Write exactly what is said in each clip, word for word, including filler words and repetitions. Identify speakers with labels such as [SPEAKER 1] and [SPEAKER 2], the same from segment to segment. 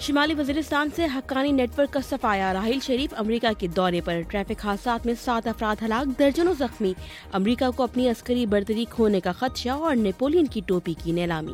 [SPEAKER 1] شمالی وزیرستان سے Haqqani net work کا صفایا، راحیل شریف امریکہ کے دورے پر، ٹریفک حادثات میں سات افراد ہلاک، درجنوں زخمی، امریکہ کو اپنی عسکری برتری کھونے کا خدشہ، اور نیپولین کی ٹوپی کی نیلامی۔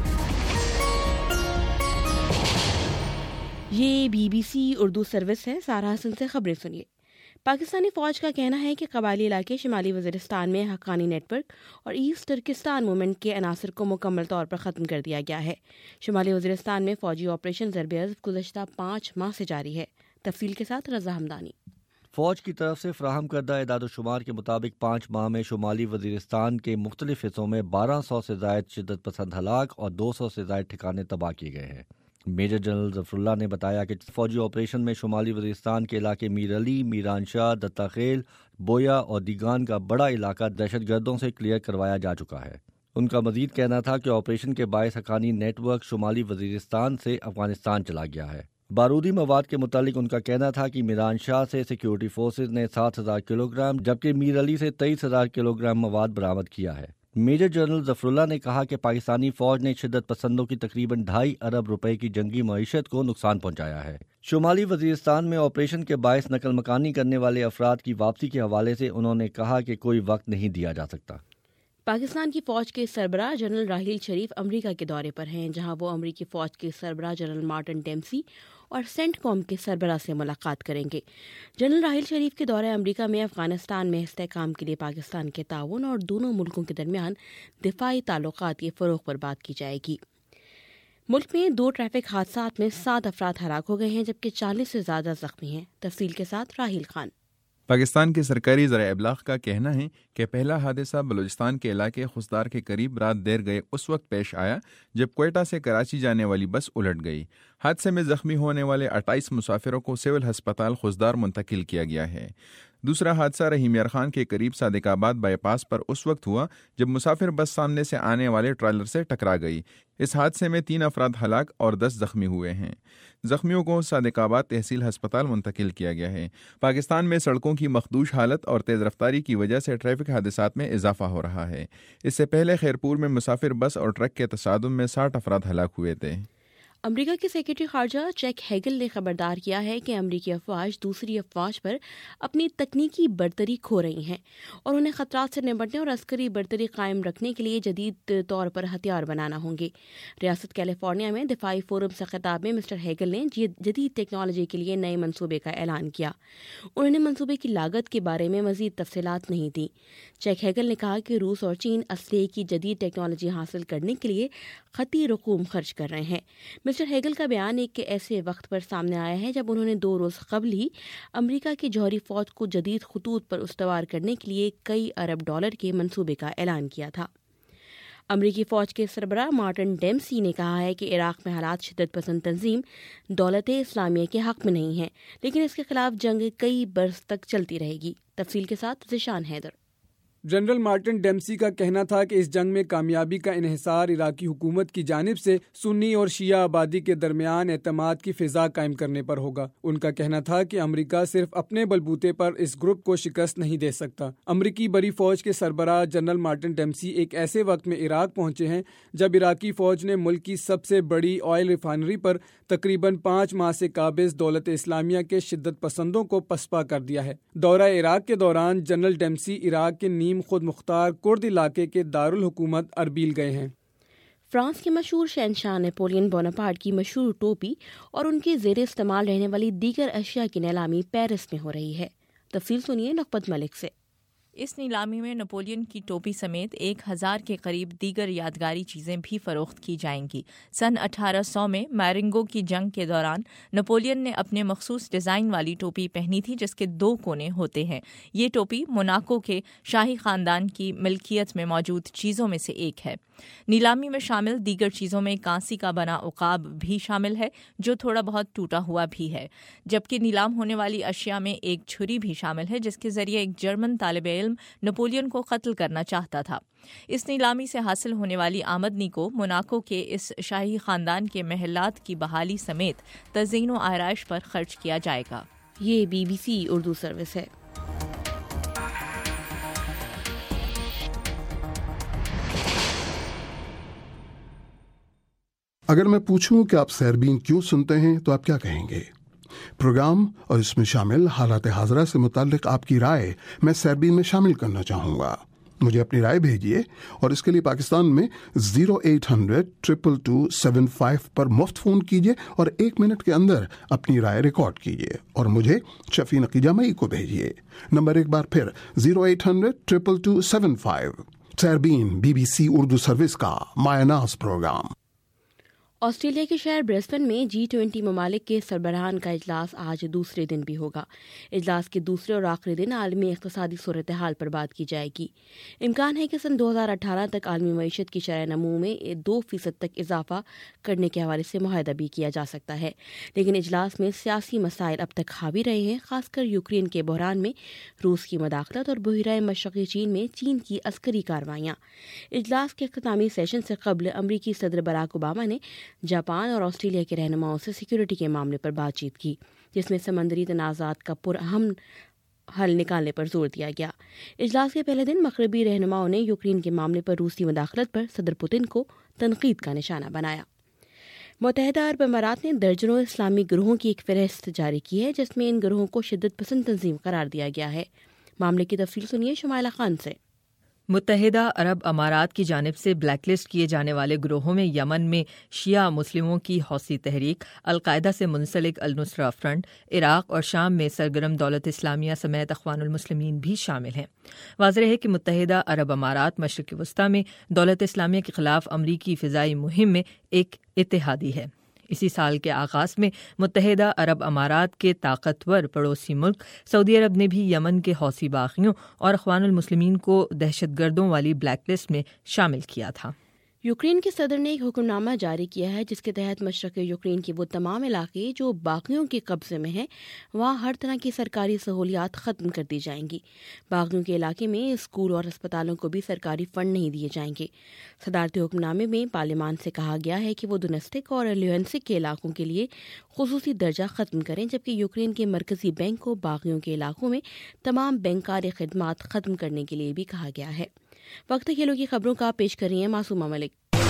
[SPEAKER 1] یہ B B C Urdu service ہے، سارا حسن سے خبریں سنیے۔ پاکستانی فوج کا کہنا ہے کہ قبائلی علاقے شمالی وزیرستان میں حقانی نیٹ ورک اور ایسٹ ترکستان موومنٹ کے عناصر کو مکمل طور پر ختم کر دیا گیا ہے۔ شمالی وزیرستان میں فوجی آپریشن ضرب عضب گزشتہ پانچ ماہ سے جاری ہے۔ تفصیل کے ساتھ رضا ہمدانی۔
[SPEAKER 2] فوج کی طرف سے فراہم کردہ اعداد و شمار کے مطابق پانچ ماہ میں شمالی وزیرستان کے مختلف حصوں میں بارہ سو سے زائد شدت پسند ہلاک اور دو سو سے زائد ٹھکانے تباہ کیے گئے ہیں۔ میجر جنرل ظفر اللہ نے بتایا کہ فوجی آپریشن میں شمالی وزیرستان کے علاقے میر علی، میران شاہ، دتا خیل، بویا اور دیگان کا بڑا علاقہ دہشت گردوں سے کلیئر کروایا جا چکا ہے۔ ان کا مزید کہنا تھا کہ آپریشن کے باعث حقانی نیٹ ورک شمالی وزیرستان سے افغانستان چلا گیا ہے۔ بارودی مواد کے متعلق ان کا کہنا تھا کہ میران شاہ سے سیکیورٹی فورسز نے سات ہزار کلو گرام جبکہ میر علی سے تیئیس ہزار کلو گرام مواد برآمد کیا ہے۔ میجر جنرل ظفر اللہ نے کہا کہ پاکستانی فوج نے شدت پسندوں کی تقریباً ڈھائی ارب روپے کی جنگی معیشت کو نقصان پہنچایا ہے۔ شمالی وزیرستان میں آپریشن کے باعث نقل مکانی کرنے والے افراد کی واپسی کے حوالے سے انہوں نے کہا کہ کوئی وقت نہیں دیا جا سکتا۔
[SPEAKER 1] پاکستان کی فوج کے سربراہ جنرل راحیل شریف امریکہ کے دورے پر ہیں، جہاں وہ امریکی فوج کے سربراہ جنرل مارٹن ڈیمسی اور سینٹ کام کے سربراہ سے ملاقات کریں گے۔ جنرل راحیل شریف کے دورہ امریکہ میں افغانستان میں استحکام کے لیے پاکستان کے تعاون اور دونوں ملکوں کے درمیان دفاعی تعلقات کے فروغ پر بات کی جائے گی۔ ملک میں دو ٹریفک حادثات میں سات افراد ہلاک ہو گئے ہیں جبکہ چالیس سے زیادہ زخمی ہیں۔ تفصیل کے ساتھ راحیل خان۔
[SPEAKER 3] پاکستان کے سرکاری ذرائع ابلاغ کا کہنا ہے کہ پہلا حادثہ بلوچستان کے علاقے خسدار کے قریب رات دیر گئے اس وقت پیش آیا جب کوئٹہ سے کراچی جانے والی بس الٹ گئی۔ حادثے میں زخمی ہونے والے اٹھائیس مسافروں کو سول ہسپتال خسدار منتقل کیا گیا ہے۔ دوسرا حادثہ رحیم یار خان کے قریب صادق آباد بائی پاس پر اس وقت ہوا جب مسافر بس سامنے سے آنے والے ٹرائلر سے ٹکرا گئی۔ اس حادثے میں تین افراد ہلاک اور دس زخمی ہوئے ہیں۔ زخمیوں کو صادق آباد تحصیل ہسپتال منتقل کیا گیا ہے۔ پاکستان میں سڑکوں کی مخدوش حالت اور تیز رفتاری کی وجہ سے ٹریفک حادثات میں اضافہ ہو رہا ہے۔ اس سے پہلے خیرپور میں مسافر بس اور ٹرک کے تصادم میں ساٹھ افراد ہلاک ہوئے تھے۔
[SPEAKER 1] امریکہ کے سیکرٹری خارجہ چیک ہیگل نے خبردار کیا ہے کہ امریکی افواج دوسری افواج پر اپنی تکنیکی برتری کھو رہی ہیں اور انہیں خطرات سے نمٹنے اور عسکری برتری قائم رکھنے کے لیے جدید طور پر ہتھیار بنانا ہوں گے۔ ریاست کیلیفورنیا میں دفاعی فورم سے خطاب میں مسٹر ہیگل نے جدید ٹیکنالوجی کے لیے نئے منصوبے کا اعلان کیا۔ انہوں نے منصوبے کی لاگت کے بارے میں مزید تفصیلات نہیں دیں۔ چیک ہیگل نے کہا کہ روس اور چین اسلحے کی جدید ٹیکنالوجی حاصل کرنے کے لیے خطی رقوم خرچ کر رہے ہیں۔ مسٹر ہیگل کا بیان ایک ایسے وقت پر سامنے آیا ہے جب انہوں نے دو روز قبل ہی امریکہ کی جوہری فوج کو جدید خطوط پر استوار کرنے کے لیے کئی ارب ڈالر کے منصوبے کا اعلان کیا تھا۔ امریکی فوج کے سربراہ مارٹن ڈیمسی نے کہا ہے کہ عراق میں حالات شدت پسند تنظیم دولت اسلامیہ کے حق میں نہیں ہیں، لیکن اس کے خلاف جنگ کئی برس تک چلتی رہے گی۔ تفصیل کے ساتھ Zeeshan Haider.
[SPEAKER 4] General Martin Dempsey کا کہنا تھا کہ اس جنگ میں کامیابی کا انحصار عراقی حکومت کی جانب سے سنی اور شیعہ آبادی کے درمیان اعتماد کی فضا قائم کرنے پر ہوگا۔ ان کا کہنا تھا کہ امریکہ صرف اپنے بلبوتے پر اس گروپ کو شکست نہیں دے سکتا۔ امریکی بڑی فوج کے سربراہ جنرل مارٹن ڈیمسی ایک ایسے وقت میں عراق پہنچے ہیں جب عراقی فوج نے ملک کی سب سے بڑی آئل ریفائنری پر تقریباً پانچ ماہ سے قابض دولت اسلامیہ کے شدت پسندوں کو پسپا کر دیا ہے۔ دورہ عراق کے دوران جنرل ڈیمسی عراق کے نیم خود مختار کرد علاقے کے دارالحکومت اربیل گئے ہیں۔
[SPEAKER 1] فرانس کے مشہور شہنشاہ نیپولین بوناپارٹ کی مشہور ٹوپی اور ان کے زیر استعمال رہنے والی دیگر اشیاء کی نیلامی پیرس میں ہو رہی ہے۔ تفصیل سنیے نقبت ملک سے۔
[SPEAKER 5] اس نیلامی میں نپولین کی ٹوپی سمیت ایک ہزار کے قریب دیگر یادگاری چیزیں بھی فروخت کی جائیں گی۔ سن اٹھارہ سو میں میرنگو کی جنگ کے دوران نپولین نے اپنے مخصوص ڈیزائن والی ٹوپی پہنی تھی جس کے دو کونے ہوتے ہیں۔ یہ ٹوپی موناکو کے شاہی خاندان کی ملکیت میں موجود چیزوں میں سے ایک ہے۔ نیلامی میں شامل دیگر چیزوں میں کانسی کا بنا عقاب بھی شامل ہے جو تھوڑا بہت ٹوٹا ہوا بھی ہے، جبکہ نیلام ہونے والی اشیاء میں ایک چھری بھی شامل ہے جس کے ذریعے ایک جرمن طالب علم نپولین کو قتل کرنا چاہتا تھا۔ اس نیلامی سے حاصل ہونے والی آمدنی کو موناکو کے اس شاہی خاندان کے محلات کی بحالی سمیت تزئین و آرائش پر خرچ کیا جائے گا۔
[SPEAKER 1] یہ B B C Urdu service ہے۔
[SPEAKER 6] اگر میں پوچھوں کہ آپ سیربین کیوں سنتے ہیں تو آپ کیا کہیں گے؟ پروگرام اور اس میں شامل حالات حاضرہ سے متعلق آپ کی رائے میں سیربین میں شامل کرنا چاہوں گا۔ مجھے اپنی رائے بھیجیے اور اس کے لیے پاکستان میں zero eight hundred triple two seven five پر مفت فون کیجیے اور ایک منٹ کے اندر اپنی رائے ریکارڈ کیجیے اور مجھے شفیع نقیجہ مئی کو بھیجیے۔ نمبر ایک بار پھر zero eight hundred triple two seven five. Sairbeen B B C Urdu service کا مایہ ناز پروگرام۔
[SPEAKER 1] آسٹریلیا کے شہر برسبن میں جی ٹوینٹی ممالک کے سربراہان کا اجلاس آج دوسرے دن بھی ہوگا۔ اجلاس کے دوسرے اور آخری دن عالمی اقتصادی صورتحال پر بات کی جائے گی۔ امکان ہے کہ سن دو ہزار اٹھارہ تک عالمی معیشت کی شرح نمو میں دو فیصد تک اضافہ کرنے کے حوالے سے معاہدہ بھی کیا جا سکتا ہے، لیکن اجلاس میں سیاسی مسائل اب تک حاوی رہے ہیں، خاص کر یوکرین کے بحران میں روس کی مداخلت اور بحیرہ مشرقی چین میں چین کی عسکری کارروائیاں۔ اجلاس کے اختتامی سیشن سے قبل امریکی صدر براک اوباما نے جاپان اور آسٹریلیا کے رہنماؤں سے سیکیورٹی کے معاملے پر بات چیت کی، جس میں سمندری تنازعات کا پرامن حل نکالنے پر زور دیا گیا۔ اجلاس کے پہلے دن مغربی رہنماؤں نے یوکرین کے معاملے پر روسی مداخلت پر صدر پوتن کو تنقید کا نشانہ بنایا۔ متحدہ عرب امارات نے درجنوں اسلامی گروہوں کی ایک فہرست جاری کی ہے، جس میں ان گروہوں کو شدت پسند تنظیم قرار دیا گیا ہے۔ معاملے کی تفصیل سنیے شمائلہ خان سے۔
[SPEAKER 5] متحدہ عرب امارات کی جانب سے بلیک لسٹ کیے جانے والے گروہوں میں یمن میں شیعہ مسلموں کی حوثی تحریک، القاعدہ سے منسلک النصرہ فرنٹ، عراق اور شام میں سرگرم دولت اسلامیہ سمیت اخوان المسلمین بھی شامل ہیں۔ واضح ہے کہ متحدہ عرب امارات مشرق وسطیٰ میں دولت اسلامیہ کے خلاف امریکی فضائی مہم میں ایک اتحادی ہے۔ اسی سال کے آغاز میں متحدہ عرب امارات کے طاقتور پڑوسی ملک سعودی عرب نے بھی یمن کے حوثی باغیوں اور اخوان المسلمین کو دہشت گردوں والی بلیک لسٹ میں شامل کیا تھا۔
[SPEAKER 1] یوکرین کے صدر نے ایک حکم نامہ جاری کیا ہے، جس کے تحت مشرق یوکرین کے وہ تمام علاقے جو باغیوں کے قبضے میں ہیں وہاں ہر طرح کی سرکاری سہولیات ختم کر دی جائیں گی۔ باغیوں کے علاقے میں اسکول اور اسپتالوں کو بھی سرکاری فنڈ نہیں دیے جائیں گے۔ صدارتی حکم نامے میں پارلیمان سے کہا گیا ہے کہ وہ ڈونیسٹک اور لیونسک کے علاقوں کے لیے خصوصی درجہ ختم کریں، جبکہ یوکرین کے مرکزی بینک کو باغیوں کے علاقوں میں تمام بینکاری خدمات ختم کرنے کے لیے بھی کہا گیا ہے۔ وقت کھیلوں کی خبروں کا پیش کر رہی ہیں معصومہ ملک۔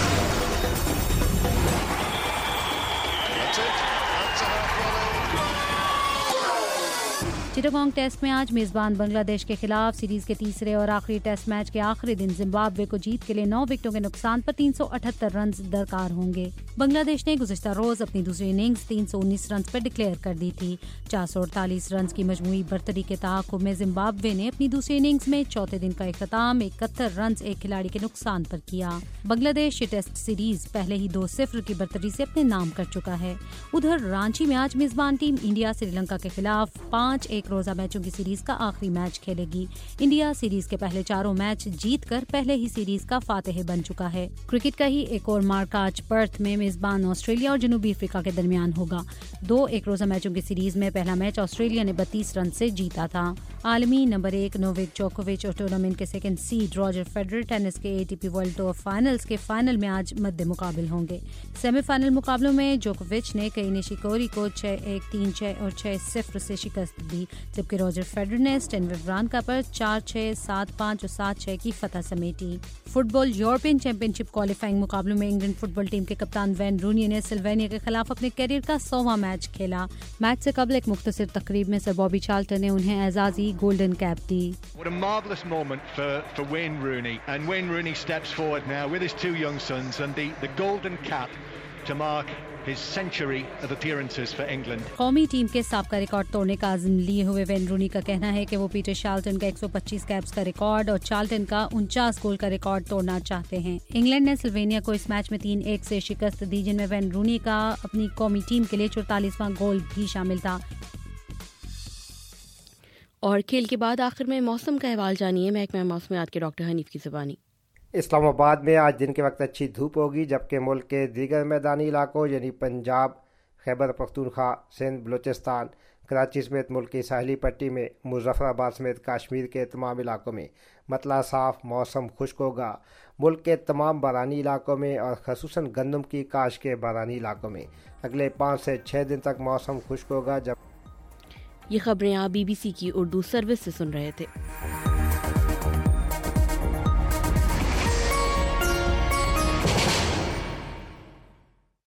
[SPEAKER 7] چٹاگانگ ٹیسٹ میں آج میزبان بنگلہ دیش کے خلاف سیریز کے تیسرے اور آخری ٹیسٹ میچ کے آخری دن زمبابوے کو جیت کے لیے نو وکٹوں کے نقصان پر تین سو اٹھہتر رنز درکار ہوں گے۔ بنگلہ دیش نے گزشتہ روز اپنی دوسری اننگز تین سو انیس رنز پر ڈکلیئر کر دی تھی۔ چار سو اڑتالیس رنز کی مجموعی برتری کے تعاقب میں زمبابوے نے اپنی دوسری اننگز میں چوتھے دن کا اختتام اکہتر رنز ایک کھلاڑی کے نقصان پر کیا۔ بنگلہ دیش یہ ٹیسٹ سیریز پہلے ہی دو صفر کی برتری سے اپنے نام کر چکا ہے۔ ادھر رانچی میں آج میزبان ٹیم انڈیا سری لنکا کے خلاف پانچ ایک روزہ میچوں کی سیریز کا آخری میچ کھیلے گی۔ انڈیا سیریز کے پہلے چاروں میچ جیت کر پہلے ہی سیریز کا فاتح بن چکا ہے۔ کرکٹ کا ہی ایک اور مارکا آج پرتھ میں میزبان آسٹریلیا اور جنوبی افریقہ کے درمیان ہوگا۔ دو ایک روزہ میچوں کی سیریز میں پہلا میچ آسٹریلیا نے بتیس رن سے جیتا تھا۔ عالمی نمبر ایک نوویک جوکووچ اور ٹورنامنٹ کے second seed Roger Federer tennis کے A T P world tour finals کے فائنل میں آج مد مقابل ہوں گے۔ سیمی فائنل مقابلوں میں جوکووچ نے کئی نشیکوری کو چھ ایک تین چھ اور چھ صفر سے شکست دی، جبکہ راجر فیڈرر نے اسٹین ویورانکا پر چار چھ سات پانچ اور سات چھ کی فتح سمیٹی۔ Football European championship qualifying مقابلوں میں انگلینڈ فٹ بال ٹیم کے کپتان وین رونی نے سلوینیا کے خلاف اپنے کیریئر کا سوواں میچ کھیلا۔ میچ سے قبل ایک مختصر تقریب میں سر بابی چارلٹن نے انہیں اعزازی گولڈن کیپ دی۔
[SPEAKER 8] What a marvellous moment for, for Wayne Rooney. And Wayne Rooney steps forward now with his two young sons and the, the golden cap to mark his century of appearances for England.
[SPEAKER 7] قومی team کے سابقہ record توڑنے کا عزم لیے ہوئے when رونی کا کہنا ہے کہ وہ پیٹر شارلٹن کا ایک سو پچیس کیپس کا ریکارڈ اور چارلٹن کا انچاس گول کا ریکارڈ توڑنا چاہتے ہیں۔ انگلینڈ نے سلوینیا کو اس میچ میں تین ایک سے شکست دی، جن میں وین رونی کا اپنی قومی ٹیم کے لیے چورتالیسواں گول بھی شامل تھا۔
[SPEAKER 1] اور کھیل کے بعد آخر میں موسم کا احوال جانیے محکمہ موسمیات کے ڈاکٹر حنیف کی زبانی۔
[SPEAKER 9] اسلام آباد میں آج دن کے وقت اچھی دھوپ ہوگی، جبکہ ملک کے دیگر میدانی علاقوں یعنی پنجاب، خیبر پختونخوا، سندھ، بلوچستان، کراچی سمیت ملک کی ساحلی پٹی میں، مظفر آباد سمیت کشمیر کے تمام علاقوں میں مطلع صاف موسم خشک ہوگا۔ ملک کے تمام بارانی علاقوں میں اور خصوصاً گندم کی کاشت کے بارانی علاقوں میں اگلے پانچ سے چھ دن تک موسم خشک ہوگا۔ جب
[SPEAKER 1] یہ خبریں آپ بی بی سی کی اردو سروس سے سن رہے تھے۔